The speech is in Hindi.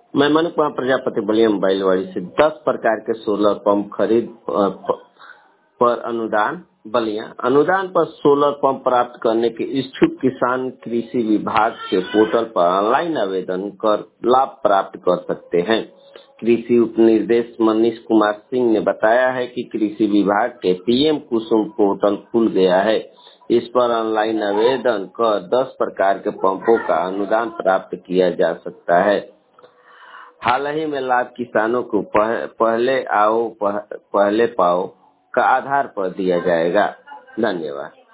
मैं मनु कुमार प्रजापति बलिया बैलवाड़ी से 10 प्रकार के सोलर पंप खरीद पर अनुदान बलिया। अनुदान पर सोलर पंप प्राप्त करने के इच्छुक किसान कृषि विभाग के पोर्टल पर ऑनलाइन आवेदन कर लाभ प्राप्त कर सकते हैं। कृषि उप निर्देशक मनीष कुमार सिंह ने बताया है कि कृषि विभाग के पीएम कुसुम पोर्टल खुल गया है। इस पर ऑनलाइन आवेदन कर 10 प्रकार के पंपों का अनुदान प्राप्त किया जा सकता है। हाल ही में लाभ किसानों को पहले आओ पहले पाओ का आधार पर दिया जाएगा। धन्यवाद।